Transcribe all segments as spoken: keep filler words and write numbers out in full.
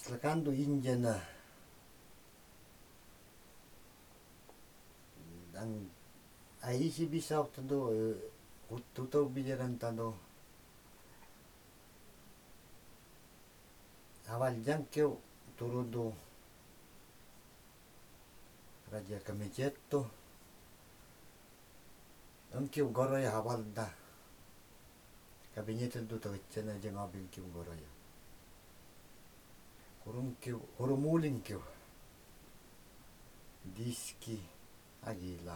Kislakando Indiana ang aisi bisaw tado tutau bijaran tado awal jangkeu turudo Raja Kamejetto angkeu goroya awal da kabinetan tu tawicana jang abin keu goroya kurum keu kurumuling keu diski agila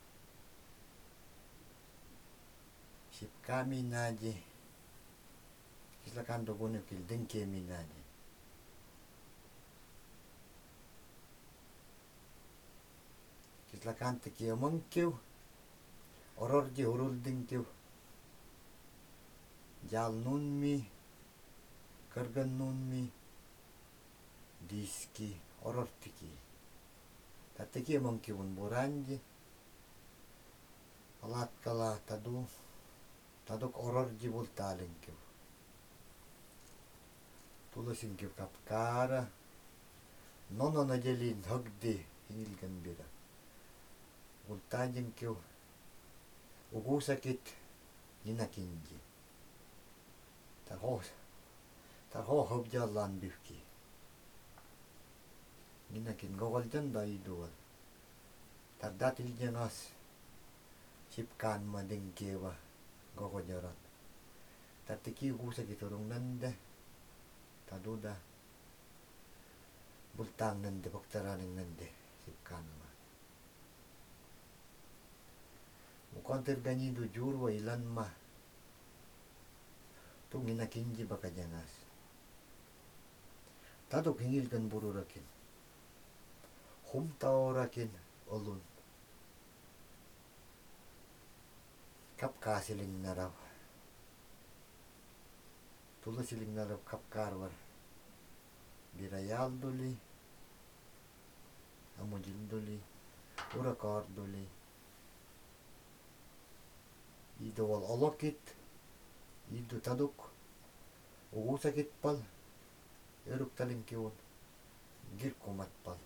sip kami naje kislakando gune kil dengke minaje kislakante kio mangkeu oror je urul dengkeu jal nunmi kergan nunmi diski oror tiki tatiki mangkeu buranje alat kala tadu taduk oror je bultaleng keu tulasin keu kapkara nono na jelin hagde hinil gambira bultajeng keu ugu sakit ninakinji tarho tarho hobjalan bifki ninakin gogol janda idual tardatil jangas sipkan madeng kewa gogo jaran tatiki ugu sakit urung nande taduda bultang nande baktaraning nande sipkan ma mukonter ganyi do jurwa ilan ma tu ninakinji baka jangas taduk hingil kan buru rakin hum tao rakin olun kap kasiling naraw tula siling naraw kap karwar birayal duli amujil duli urakar duli ido wal olokit ido taduk ugu sakit pal eruk taling kiwon gir kumat pal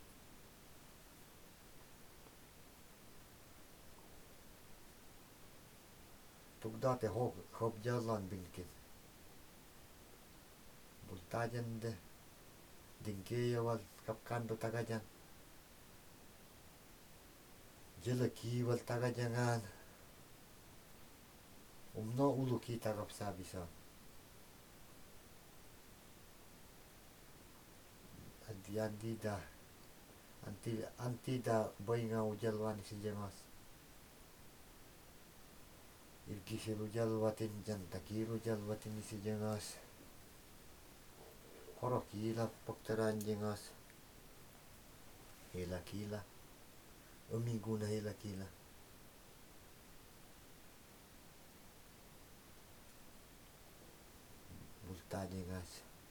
tugdate hob hob jalan binkin bultajan de dingkeya wal kapkando tagajan jeleki wal tagajangan umno uluki tagap sabisa adi adi da anti anti da boinga ujalwani sejemas irkisiru jalwatin jantakiru jalwatin isi jengas horokila pokteran jengas hela kila umiguna hela kila bulta jengas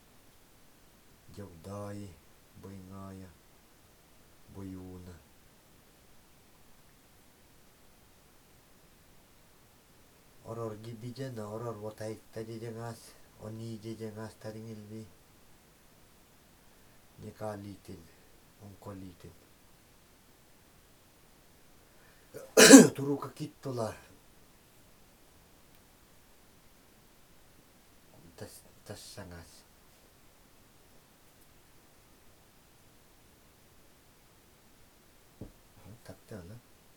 jogdai boingaya boyuna oror gibijana oror watai tadi jengas oni je jengas taringilbi nyekalitin ongkolitin turu kakitola tas tas sangas